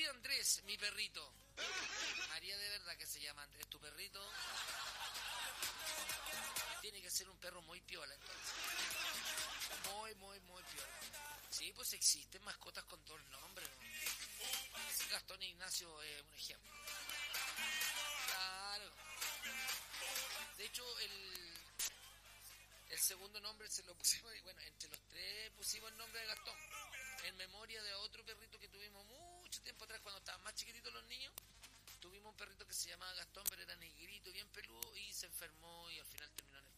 Andrés, mi perrito. María de verdad que se llama Andrés, tu perrito. Tiene que ser un perro muy piola, entonces. Muy piola. Sí, pues existen mascotas con dos nombres, ¿no? Gastón Ignacio es un ejemplo. Claro. De hecho, el segundo nombre se lo pusimos, bueno, entre los tres pusimos el nombre de Gastón, en memoria de otro perrito que tuvimos mucho tiempo atrás, cuando estaban más chiquititos los niños. Tuvimos un perrito que se llamaba Gastón, pero era negrito, bien peludo, y se enfermó y al final terminó en el